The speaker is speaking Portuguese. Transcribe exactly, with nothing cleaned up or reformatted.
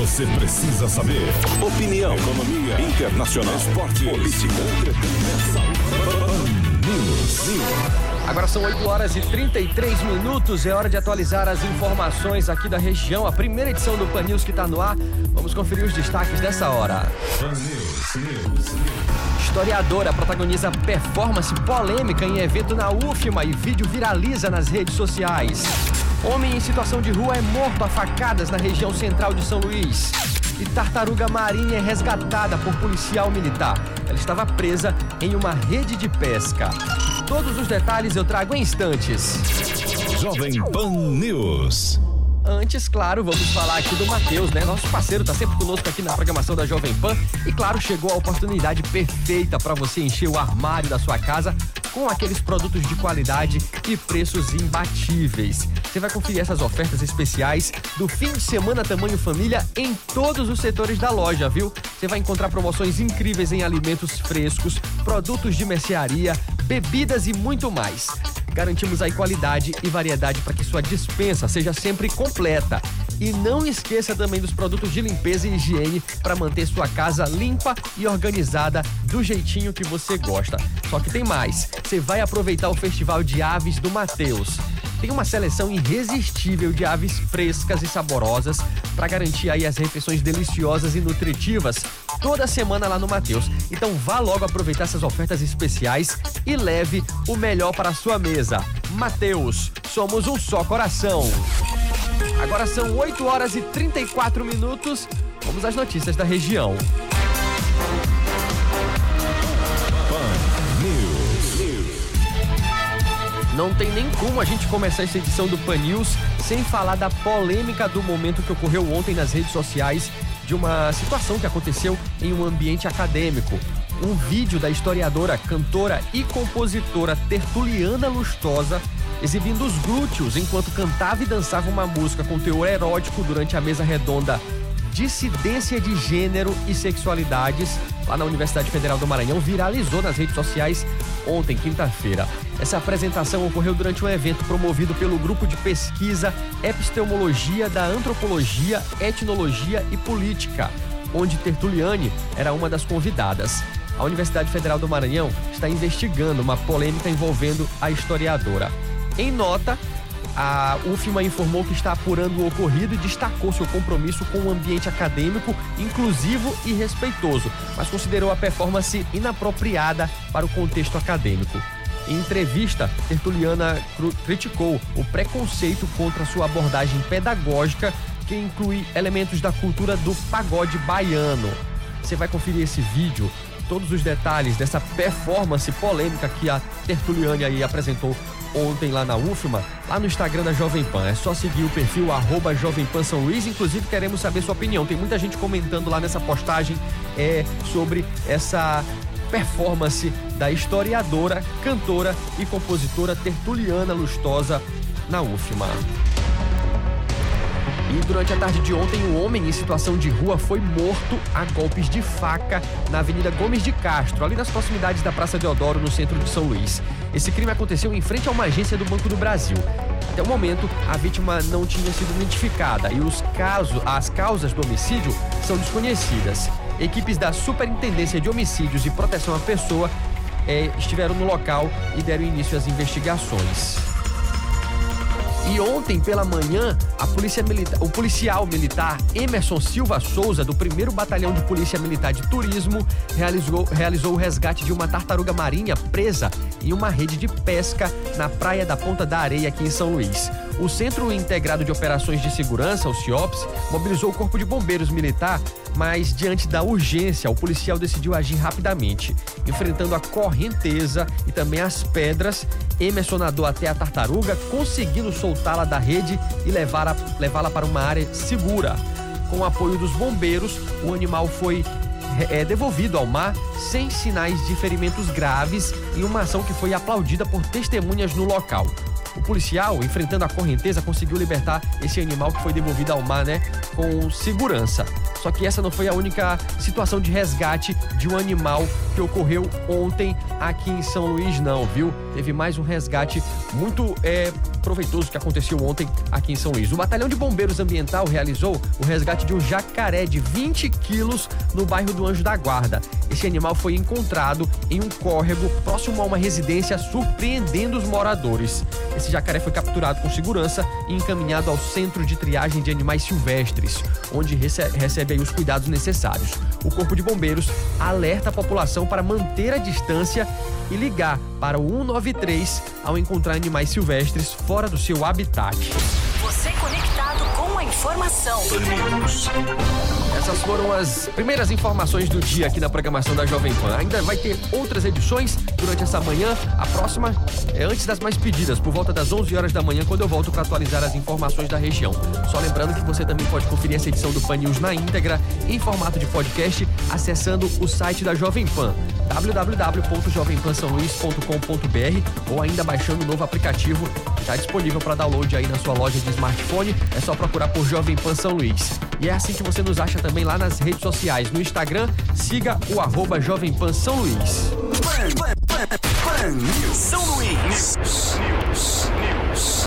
você precisa saber. Opinião, economia, internacional, esporte, política, News. Agora são oito horas e trinta e três minutos, é hora de atualizar as informações aqui da região. A primeira edição do Pan News que está no ar. Vamos conferir os destaques dessa hora. Pan News, News. Historiadora protagoniza performance polêmica em evento na U F M A e vídeo viraliza nas redes sociais. Homem em situação de rua é morto a facadas na região central de São Luís. E tartaruga marinha é resgatada por policial militar. Ela estava presa em uma rede de pesca. Todos os detalhes eu trago em instantes. Jovem Pan News. Antes, claro, vamos falar aqui do Matheus, né? Nosso parceiro tá sempre conosco aqui na programação da Jovem Pan. E claro, chegou a oportunidade perfeita para você encher o armário da sua casa com aqueles produtos de qualidade e preços imbatíveis. Você vai conferir essas ofertas especiais do fim de semana tamanho família em todos os setores da loja, viu? Você vai encontrar promoções incríveis em alimentos frescos, produtos de mercearia, bebidas e muito mais. Garantimos aí qualidade e variedade para que sua despensa seja sempre completa. E não esqueça também dos produtos de limpeza e higiene para manter sua casa limpa e organizada do jeitinho que você gosta. Só que tem mais. Você vai aproveitar o Festival de Aves do Matheus. Tem uma seleção irresistível de aves frescas e saborosas para garantir aí as refeições deliciosas e nutritivas toda semana lá no Matheus. Então vá logo aproveitar essas ofertas especiais e leve o melhor para a sua mesa. Matheus, somos um só coração. Agora são oito horas e trinta e quatro minutos. Vamos às notícias da região. Não tem nem como a gente começar essa edição do Pan News sem falar da polêmica do momento que ocorreu ontem nas redes sociais de uma situação que aconteceu em um ambiente acadêmico. Um vídeo da historiadora, cantora e compositora Tertuliana Lustosa exibindo os glúteos enquanto cantava e dançava uma música com teor erótico durante a mesa redonda Dissidência de Gênero e Sexualidades, lá na Universidade Federal do Maranhão, viralizou nas redes sociais ontem, quinta-feira. Essa apresentação ocorreu durante um evento promovido pelo Grupo de Pesquisa Epistemologia da Antropologia, Etnologia e Política, onde Tertuliane era uma das convidadas. A Universidade Federal do Maranhão está investigando uma polêmica envolvendo a historiadora. Em nota, a U F M A informou que está apurando o ocorrido e destacou seu compromisso com um ambiente acadêmico inclusivo e respeitoso, mas considerou a performance inapropriada para o contexto acadêmico. Em entrevista, Tertuliana criticou o preconceito contra sua abordagem pedagógica, que inclui elementos da cultura do pagode baiano. Você vai conferir esse vídeo, todos os detalhes dessa performance polêmica que a Tertuliane aí apresentou ontem lá na U F M A, lá no Instagram da Jovem Pan. É só seguir o perfil arroba Jovem Pan São Luís. Inclusive queremos saber sua opinião. Tem muita gente comentando lá nessa postagem é, sobre essa performance da historiadora, cantora e compositora Tertuliana Lustosa na U F M A. E durante a tarde de ontem, um homem em situação de rua foi morto a golpes de faca na Avenida Gomes de Castro, ali nas proximidades da Praça Deodoro, no centro de São Luís. Esse crime aconteceu em frente a uma agência do Banco do Brasil. Até o momento, a vítima não tinha sido identificada e os casos, as causas do homicídio são desconhecidas. Equipes da Superintendência de Homicídios e Proteção à Pessoa eh, estiveram no local e deram início às investigações. E ontem pela manhã, a polícia militar, o policial militar Emerson Silva Souza, do primeiro Batalhão de Polícia Militar de Turismo, realizou, realizou o resgate de uma tartaruga marinha presa em uma rede de pesca na Praia da Ponta da Areia, aqui em São Luís. O Centro Integrado de Operações de Segurança, o CIOPS, mobilizou o Corpo de Bombeiros Militar, mas diante da urgência, o policial decidiu agir rapidamente. Enfrentando a correnteza e também as pedras, Emerson nadou até a tartaruga, conseguindo soltá-la da rede e levá-la, levá-la para uma área segura. Com o apoio dos bombeiros, o animal foi é, devolvido ao mar sem sinais de ferimentos graves, em uma ação que foi aplaudida por testemunhas no local. O policial, enfrentando a correnteza, conseguiu libertar esse animal que foi devolvido ao mar, né, com segurança. Só que essa não foi a única situação de resgate de um animal que ocorreu ontem aqui em São Luís, não, viu? Teve mais um resgate muito é, proveitoso que aconteceu ontem aqui em São Luís. O Batalhão de Bombeiros Ambiental realizou o resgate de um jacaré de vinte quilos no bairro do Anjo da Guarda. Esse animal foi encontrado em um córrego próximo a uma residência, surpreendendo os moradores. Esse jacaré foi capturado com segurança e encaminhado ao Centro de Triagem de Animais Silvestres, onde recebe, recebe aí os cuidados necessários. O Corpo de Bombeiros alerta a população para manter a distância e ligar para o um nove três ao encontrar animais silvestres fora do seu habitat. Você conectado com a informação. Essas foram as primeiras informações do dia aqui na programação da Jovem Pan. Ainda vai ter outras edições durante essa manhã. A próxima é antes das mais pedidas, por volta das onze horas da manhã, quando eu volto para atualizar as informações da região. Só lembrando que você também pode conferir essa edição do Pan News na íntegra, em formato de podcast, acessando o site da Jovem Pan, w w w ponto jovem pan são luís ponto com ponto b r, ou ainda baixando o novo aplicativo que está disponível para download aí na sua loja de smartphone. É só procurar por Jovem Pan São Luís. E é assim que você nos acha também lá nas redes sociais. No Instagram, siga o arroba Jovem Pan São Luís. Pan, Pan, Pan, Pan News. São Luís.